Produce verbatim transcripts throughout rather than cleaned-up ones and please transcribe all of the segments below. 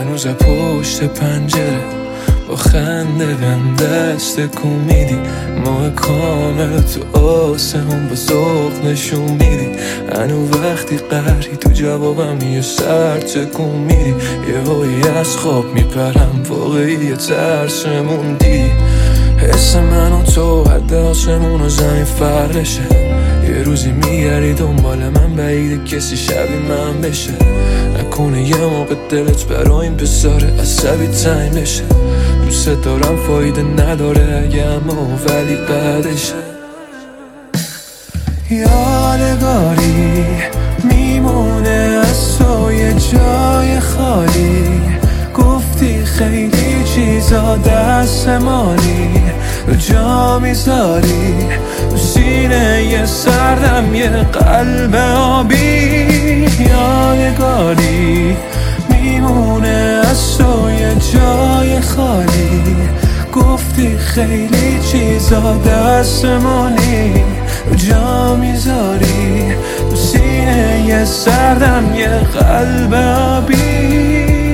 هنوز پشت پنجره با خنده بهم دست کن میدی، ماه کامل تو آسمون با ذوق نشون میدی. هنو وقتی قهری تو جوابم یه سر تکون میدی، یه هایی از خواب میپرم واقعی یه ترسمون دیدی. حس من و تو حد آسمون و زمین فرقشه، یه روزی میگردی دنبال من بعیده کسی شبیه من بشه. نکنه یه موقع دلت برای این پسر عصبی تنگ بشه. دوست دارم فایده نداره اگه اما ولی بعدشه. یادگاری میمونه از تو یه جای خالی، گفتی خیلی چیزا دست مالی رو جا میذاری تو سینه یه سردم یه قلب آبی. یادگاری میمونه از تو یه جای خالی، گفتی خیلی چیزا دست مالی رو جا میذاری تو سینه یه سردم یه قلب آبی.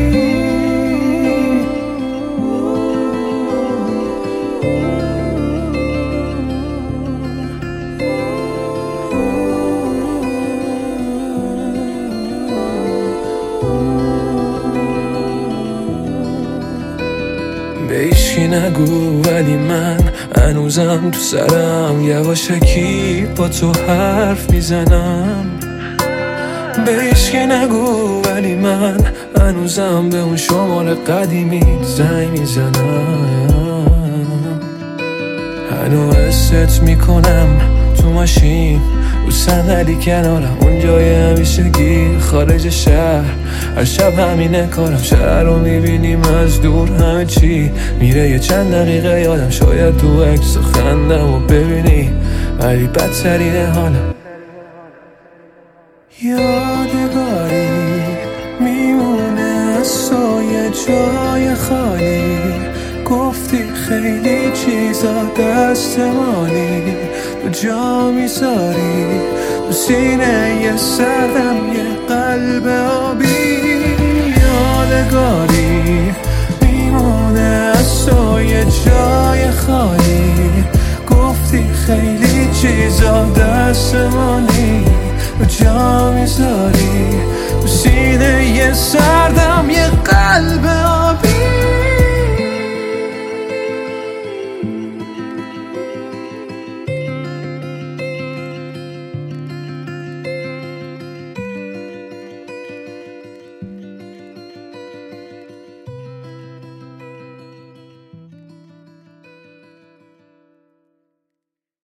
به ایشکی نگو ولی من هنوزم تو سرم یواشکی با تو حرف میزنم. به ایشکی نگو ولی من هنوزم به اون شمال قدیمی زنگ میزنم. هنو حست میکنم تو ماشین رو صندلی کنارم، اون جای همیشگی خارج شهر. هر شب همینه کارم، شهر رو میبینیم از دور همه چی میره یه چند دقیقه یادم، شاید تو عکس خندم و ببینی ولی بدترینه حالم. یادگاری میمونه از تو یه جای خالی، گفتی خیلی چیزا دست مالی تو جا میذاری تو سینه یه سردم یه قلب آبی. یادگاری میمونه از تو یه جای خالی، گفتی خیلی چیزا دست مالی تو جا میذاری تو سینه یه سردم یه قلب آبی.